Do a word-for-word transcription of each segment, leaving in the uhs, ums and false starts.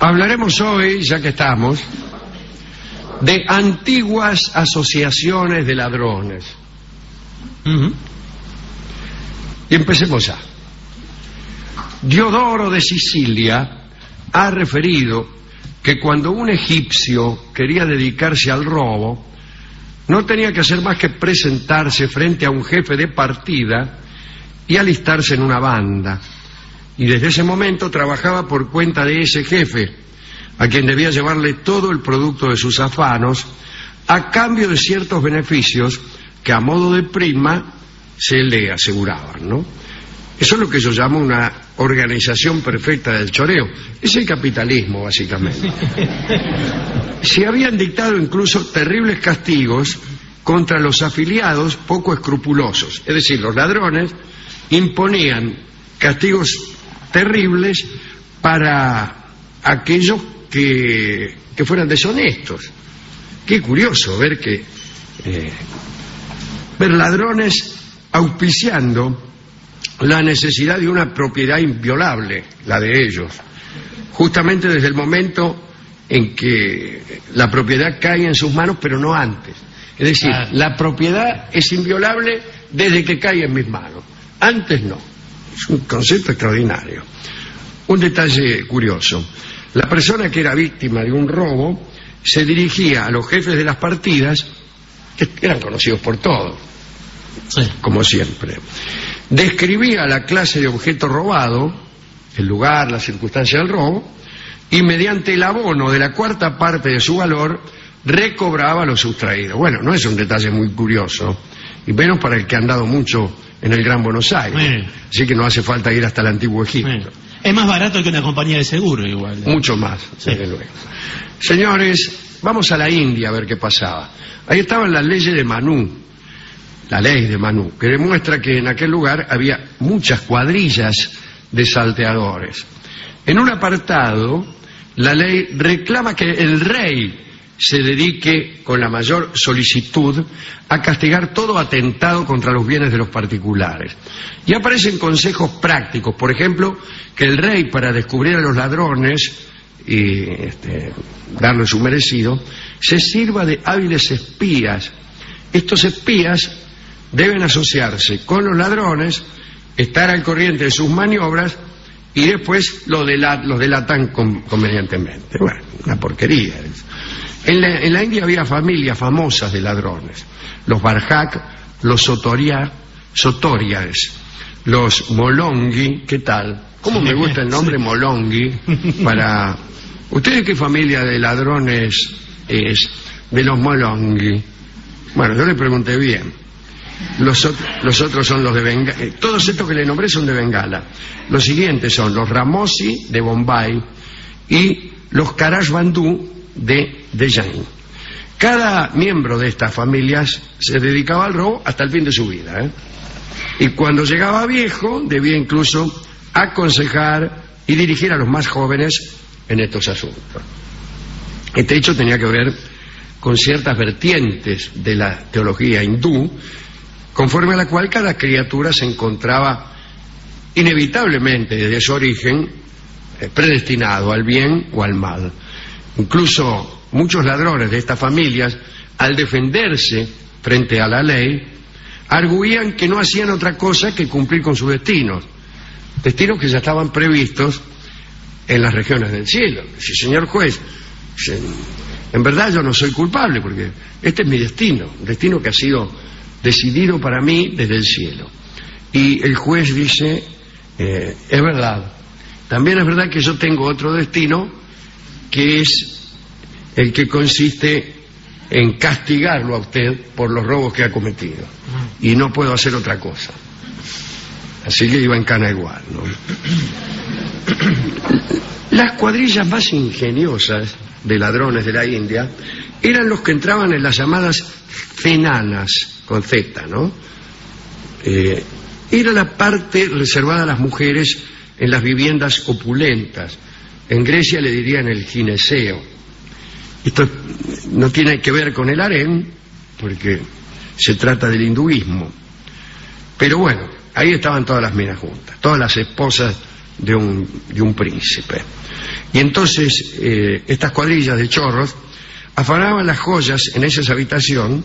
Hablaremos hoy, ya que estamos, de antiguas asociaciones de ladrones. Uh-huh. Y empecemos ya. Diodoro de Sicilia ha referido que cuando un egipcio quería dedicarse al robo, no tenía que hacer más que presentarse frente a un jefe de partida y alistarse en una banda. Y desde ese momento trabajaba por cuenta de ese jefe, a quien debía llevarle todo el producto de sus afanos, a cambio de ciertos beneficios que a modo de prima se le aseguraban, ¿no? Eso es lo que yo llamo una organización perfecta del choreo. Es el capitalismo, básicamente. Se habían dictado incluso terribles castigos contra los afiliados poco escrupulosos. Es decir, los ladrones imponían castigos terribles para aquellos que, que fueran deshonestos. Qué curioso ver que eh, ver ladrones auspiciando la necesidad de una propiedad inviolable, la de ellos, justamente desde el momento en que la propiedad cae en sus manos, pero no antes. Es decir, ah. la propiedad es inviolable desde que cae en mis manos. Antes no. Es un concepto extraordinario. Un detalle curioso. La persona que era víctima de un robo se dirigía a los jefes de las partidas, que eran conocidos por todos, sí. como siempre. Describía la clase de objeto robado, el lugar, la circunstancia del robo, y mediante el abono de la cuarta parte de su valor recobraba lo sustraído. Bueno, no es un detalle muy curioso, y menos para el que ha andado mucho en el Gran Buenos Aires. Bueno. Así que no hace falta ir hasta el Antiguo Egipto. Bueno. Es más barato que una compañía de seguro, igual. ¿eh? Mucho más, sí. desde luego. Señores, vamos a la India a ver qué pasaba. Ahí estaban las leyes de Manú. La ley de Manú, que demuestra que en aquel lugar había muchas cuadrillas de salteadores. En un apartado, la ley reclama que el rey se dedique con la mayor solicitud a castigar todo atentado contra los bienes de los particulares. Y aparecen consejos prácticos, por ejemplo, que el rey, para descubrir a los ladrones y este, darle su merecido, se sirva de hábiles espías. Estos espías deben asociarse con los ladrones, estar al corriente de sus maniobras y después los, delat, los delatan con, convenientemente. Bueno, una porquería. En la, en la India había familias famosas de ladrones. Los Barjak, los Sotoria, Sotorias, los Molongi. ¿Qué tal? ¿Cómo me gusta el nombre Molongi? Para... ¿Ustedes qué familia de ladrones es? De los Molongi. Bueno, yo le pregunté bien. Los, los otros son los de Bengala. Todos estos que le nombré son de Bengala. Los siguientes son los Ramosi de Bombay y los Karash Bandhu de Dejan. Cada miembro de estas familias se dedicaba al robo hasta el fin de su vida, ¿eh? Y cuando llegaba viejo debía incluso aconsejar y dirigir a los más jóvenes en estos asuntos. Este hecho tenía que ver con ciertas vertientes de la teología hindú, conforme a la cual cada criatura se encontraba inevitablemente desde su origen eh, predestinado al bien o al mal. Incluso muchos ladrones de estas familias, al defenderse frente a la ley, arguían que no hacían otra cosa que cumplir con sus destinos, destinos que ya estaban previstos en las regiones del cielo. Si, señor juez, en verdad yo no soy culpable porque este es mi destino, un destino que ha sido decidido para mí desde el cielo. Y el juez dice, eh, es verdad, también es verdad que yo tengo otro destino, que es el que consiste en castigarlo a usted por los robos que ha cometido. Y no puedo hacer otra cosa. Así que iba en cana igual, ¿no? Las cuadrillas más ingeniosas de ladrones de la India eran los que entraban en las llamadas cenanas, con Z, ¿no? Eh, era la parte reservada a las mujeres en las viviendas opulentas. En Grecia le dirían el gineceo. Esto no tiene que ver con el harén, porque se trata del hinduismo. Pero bueno, ahí estaban todas las minas juntas, todas las esposas de un, de un príncipe. Y entonces eh, estas cuadrillas de chorros afanaban las joyas en esas habitaciones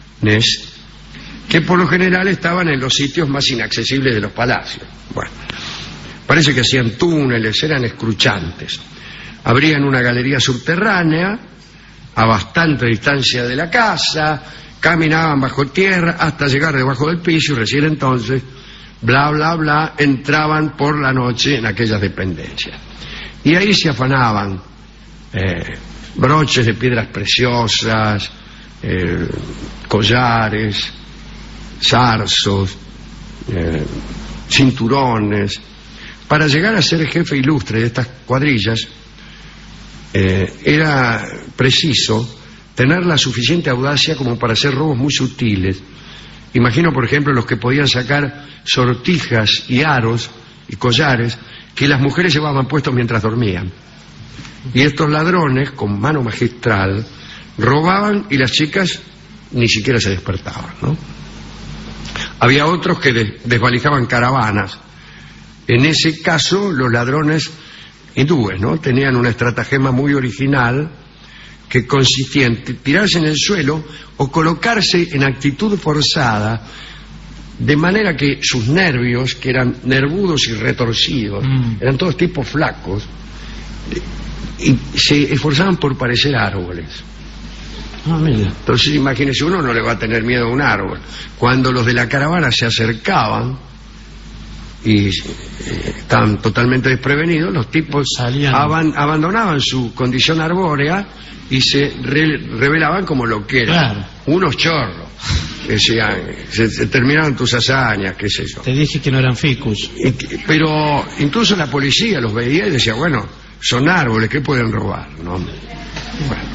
que por lo general estaban en los sitios más inaccesibles de los palacios. Bueno, parece que hacían túneles, eran escruchantes. Abrían una galería subterránea a bastante distancia de la casa, caminaban bajo tierra hasta llegar debajo del piso y recién entonces, bla, bla, bla, entraban por la noche en aquellas dependencias. Y ahí se afanaban eh, broches de piedras preciosas, eh, collares, zarzos, eh, cinturones. Para llegar a ser jefe ilustre de estas cuadrillas eh, era preciso tener la suficiente audacia como para hacer robos muy sutiles. Imagino, por ejemplo, los que podían sacar sortijas y aros y collares que las mujeres llevaban puestos mientras dormían. Y estos ladrones, con mano magistral, robaban y las chicas ni siquiera se despertaban, ¿no? Había otros que des- desvalijaban caravanas. En ese caso, los ladrones hindúes, ¿no?, tenían una estratagema muy original que consistía en tirarse en el suelo o colocarse en actitud forzada, de manera que sus nervios, que eran nervudos y retorcidos, mm. eran todos tipos flacos, y se esforzaban por parecer árboles. Ah, mira. Entonces imagínese, uno no le va a tener miedo a un árbol. Cuando los de la caravana se acercaban y eh, estaban totalmente desprevenidos, los tipos aban, abandonaban su condición arbórea y se re, revelaban como lo que eran, claro, unos chorros. Decían, se, se terminaron tus hazañas, qué sé yo. Te dije que no eran ficus. Y, pero incluso la policía los veía y decía, bueno, son árboles, ¿qué pueden robar? ¿No? Bueno,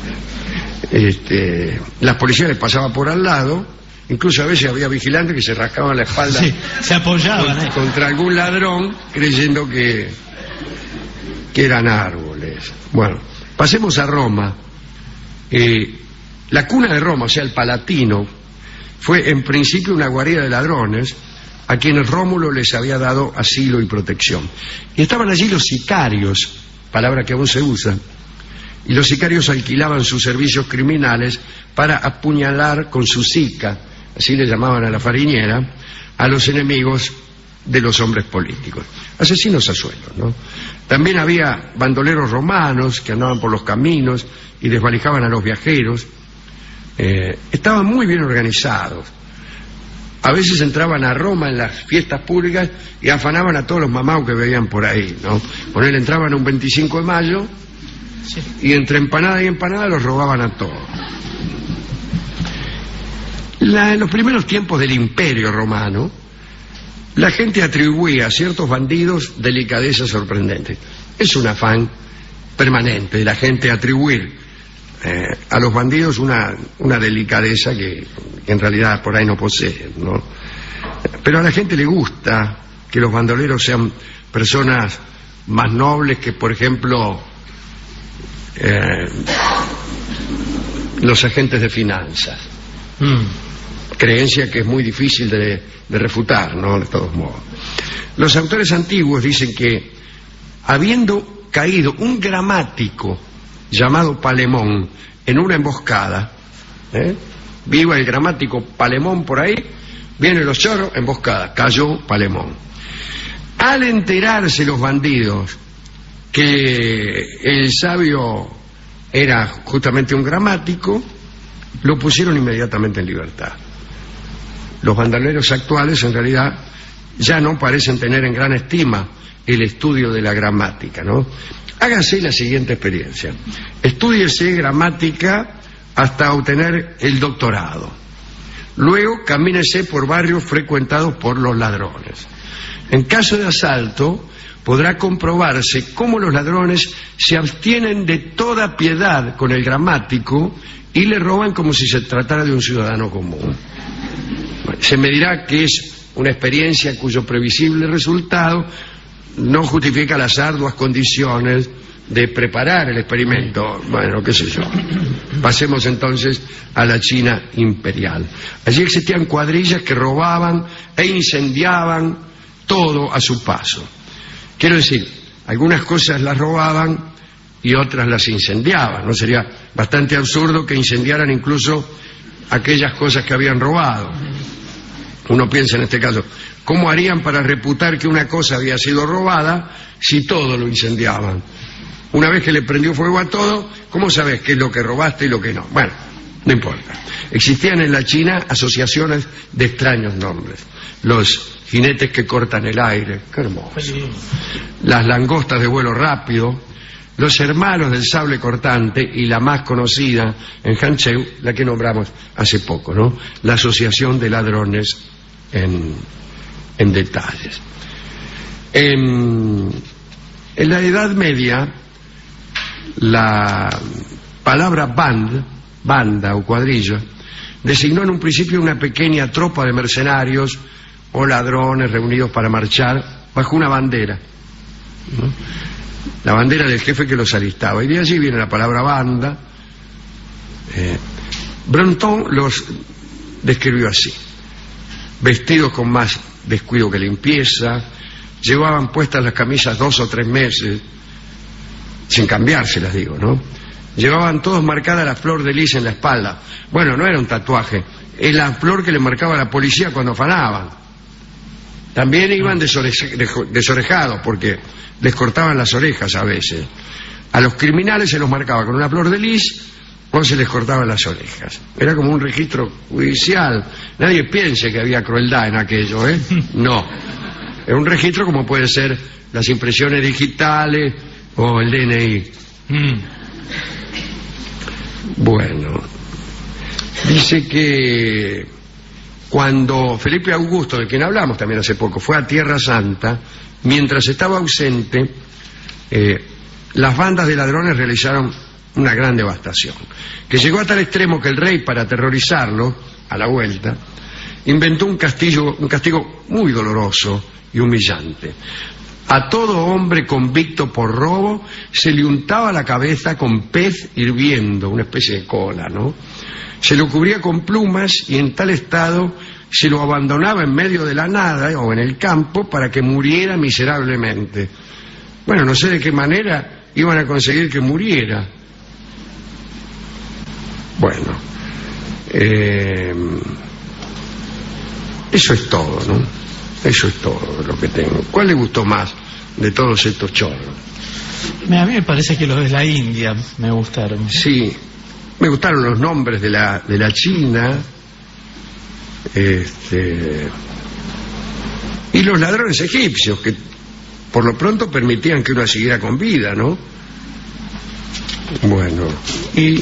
este, la policía les pasaba por al lado, incluso a veces había vigilantes que se rascaban la espalda, sí, se apoyaban contra, contra algún ladrón, creyendo que, que eran árboles. Bueno, pasemos a Roma. Eh, la cuna de Roma, o sea, el Palatino, fue en principio una guarida de ladrones a quienes Rómulo les había dado asilo y protección. Y estaban allí los sicarios, palabra que aún se usa, y los sicarios alquilaban sus servicios criminales para apuñalar con su sica, así le llamaban a la fariñera, a los enemigos de los hombres políticos. Asesinos a sueldo, ¿no? También había bandoleros romanos que andaban por los caminos y desvalijaban a los viajeros. Eh, estaban muy bien organizados. A veces entraban a Roma en las fiestas públicas y afanaban a todos los mamaos que veían por ahí, ¿no? Por él entraban un veinticinco de mayo y entre empanada y empanada los robaban a todos. La, en los primeros tiempos del Imperio Romano, la gente atribuía a ciertos bandidos delicadezas sorprendentes. Es un afán permanente de la gente atribuir eh, a los bandidos una, una delicadeza que, que en realidad por ahí no poseen, ¿no? Pero a la gente le gusta que los bandoleros sean personas más nobles que, por ejemplo, eh, los agentes de finanzas. Mm. Creencia que es muy difícil de, de refutar, ¿no? De todos modos. Los autores antiguos dicen que, habiendo caído un gramático llamado Palemón en una emboscada, ¿eh? Viva el gramático Palemón por ahí, vienen los chorros, emboscada, cayó Palemón. Al enterarse los bandidos que el sabio era justamente un gramático, lo pusieron inmediatamente en libertad. Los bandoleros actuales en realidad ya no parecen tener en gran estima el estudio de la gramática, ¿no? Hágase la siguiente experiencia. Estúdiese gramática hasta obtener el doctorado. Luego camínese por barrios frecuentados por los ladrones. En caso de asalto, podrá comprobarse cómo los ladrones se abstienen de toda piedad con el gramático y le roban como si se tratara de un ciudadano común. Se me dirá que es una experiencia cuyo previsible resultado no justifica las arduas condiciones de preparar el experimento. Bueno, qué sé yo. Pasemos entonces a la China imperial. Allí existían cuadrillas que robaban e incendiaban todo a su paso. Quiero decir, algunas cosas las robaban y otras las incendiaban. ¿No sería bastante absurdo que incendiaran incluso aquellas cosas que habían robado? Uno piensa en este caso, ¿cómo harían para reputar que una cosa había sido robada si todo lo incendiaban? Una vez que le prendió fuego a todo, ¿cómo sabes qué es lo que robaste y lo que no? Bueno, no importa. Existían en la China asociaciones de extraños nombres. Los jinetes que cortan el aire, qué hermoso. Las langostas de vuelo rápido, los hermanos del sable cortante y la más conocida en Hangzhou, la que nombramos hace poco, ¿no? La asociación de ladrones en, en detalles. En, en la Edad Media, la palabra band, banda o cuadrilla, designó en un principio una pequeña tropa de mercenarios o ladrones reunidos para marchar bajo una bandera, ¿no? La bandera del jefe que los alistaba, y de allí viene la palabra banda. eh, Brantôme los describió así: vestidos con más descuido que limpieza, llevaban puestas las camisas dos o tres meses sin cambiárselas, digo, ¿no? Llevaban todos marcada la flor de lis en la espalda. Bueno, no era un tatuaje, es la flor que le marcaba a la policía cuando afanaban. También iban desore- desorejados porque les cortaban las orejas a veces. A los criminales se los marcaba con una flor de lis o se les cortaban las orejas. Era como un registro judicial. Nadie piense que había crueldad en aquello, ¿eh? No. Era un registro como puede ser las impresiones digitales o el D N I. Mm. Bueno, dice que cuando Felipe Augusto, de quien hablamos también hace poco, fue a Tierra Santa, mientras estaba ausente, eh, las bandas de ladrones realizaron una gran devastación, que llegó a tal extremo que el rey, para aterrorizarlo a la vuelta, inventó un castigo, un castigo muy doloroso y humillante. A todo hombre convicto por robo se le untaba la cabeza con pez hirviendo, una especie de cola, ¿no? Se lo cubría con plumas y en tal estado se lo abandonaba en medio de la nada o en el campo para que muriera miserablemente. Bueno, no sé de qué manera iban a conseguir que muriera. Bueno, eh, eso es todo, ¿no? Eso es todo lo que tengo. ¿Cuál le gustó más de todos estos chorros? A mí me parece que los de la India me gustaron. Sí, me gustaron los nombres de la, de la China, este, y los ladrones egipcios, que por lo pronto permitían que uno siguiera con vida, ¿no? Bueno, y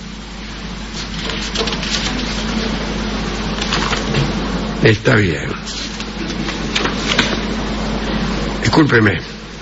está bien. Discúlpeme.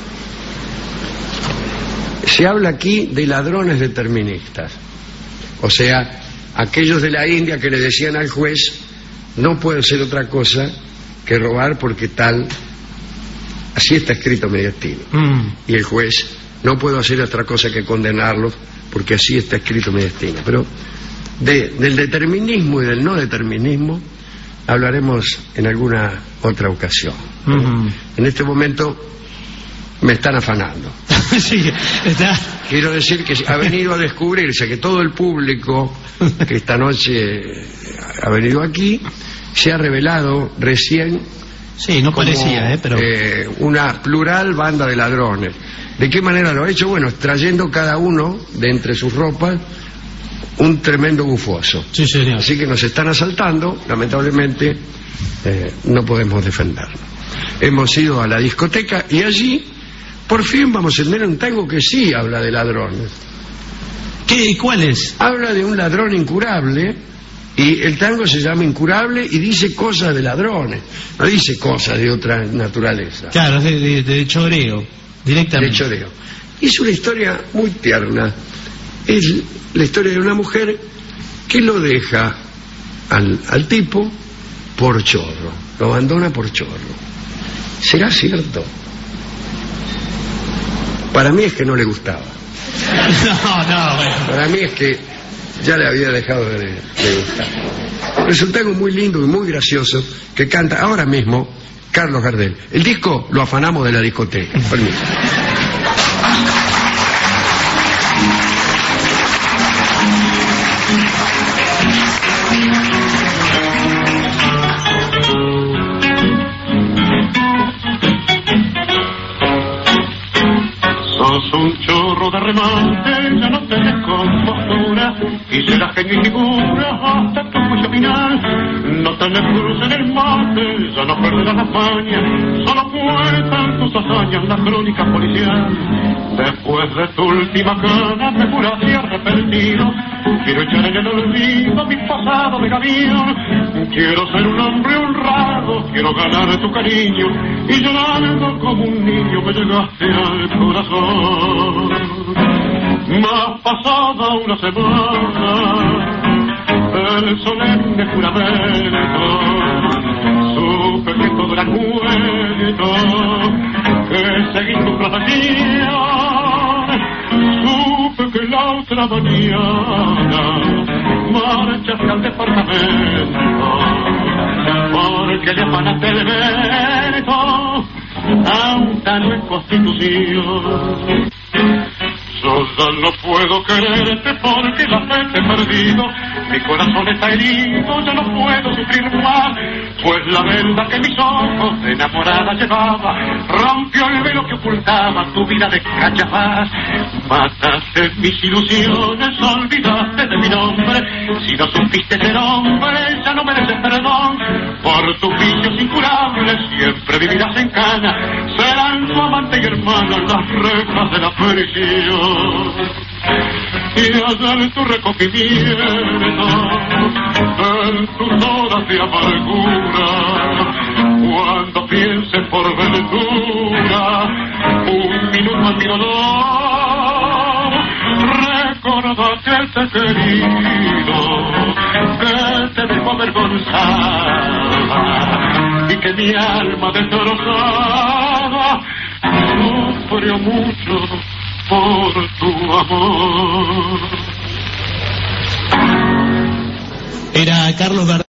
Se habla aquí de ladrones deterministas, o sea, aquellos de la India que le decían al juez: no puede ser otra cosa que robar porque tal, así está escrito mi destino. Mm. Y el juez: no puedo hacer otra cosa que condenarlos porque así está escrito mi destino. Pero de, del determinismo y del no determinismo hablaremos en alguna otra ocasión. Mm-hmm. En este momento me están afanando. Sí, está. Quiero decir que ha venido a descubrirse que todo el público que esta noche ha venido aquí se ha revelado recién. Sí, no como, parecía, ¿eh? Pero... eh, una plural banda de ladrones. ¿De qué manera lo ha hecho? Bueno, extrayendo cada uno de entre sus ropas un tremendo bufoso. Sí, señor. Así que nos están asaltando, lamentablemente eh, no podemos defendernos. Hemos ido a la discoteca y allí por fin vamos a tener un tango que sí habla de ladrones. ¿Qué? ¿Cuál es? Habla de un ladrón incurable, y el tango se llama Incurable y dice cosas de ladrones, no dice cosas de otra naturaleza. Claro, de, de, de choreo, directamente. De choreo. Y es una historia muy tierna. Es la historia de una mujer que lo deja al, al tipo por chorro, lo abandona por chorro. ¿Será cierto? Para mí es que no le gustaba. No, no, bueno. Para mí es que ya le había dejado de, de gustar. Es un tango muy lindo y muy gracioso que canta ahora mismo Carlos Gardel. El disco lo afanamos de la discoteca. Permiso. Sos un chorro de remate, ya no tenés compostura, y serás genio y figura hasta tu juicio final. No tenés cruz en el mate, ya no perderás la paña, solo cuentan tus hazañas la crónica policial. Después de tu última cana me juraste arrepentido, quiero echar en el olvido mi pasado de gavión. Quiero ser un hombre honrado, quiero ganar tu cariño, y llorando como un niño me llegaste al corazón. Más pasada una semana, el solemne juramento, supe que todo era cuento, que seguí tu profecía, supe que la otra mañana marchaste al departamento, porque le afanaste el evento a un tal en Constitución. Yo ya no puedo quererte porque la fe te he perdido, mi corazón está herido, ya no puedo sufrir más, pues la venda que mis ojos de enamorada llevaba rompió el velo que ocultaba tu vida de cachafaz. Mataste mis ilusiones, olvidaste de mi nombre, si no supiste ser hombre ya no mereces perdón, por tus vicios incurables siempre vivirás en cana, serán tu amante y hermana las rejas de la prisión. Y allá en tu recogimiento, en tus horas de amargura, cuando pienses por ventura un minuto en mi dolor, recuerda que te he querido, que te dejo avergonzada y que mi alma destrozada sufrió mucho por tu amor. Era Carlos Gardel.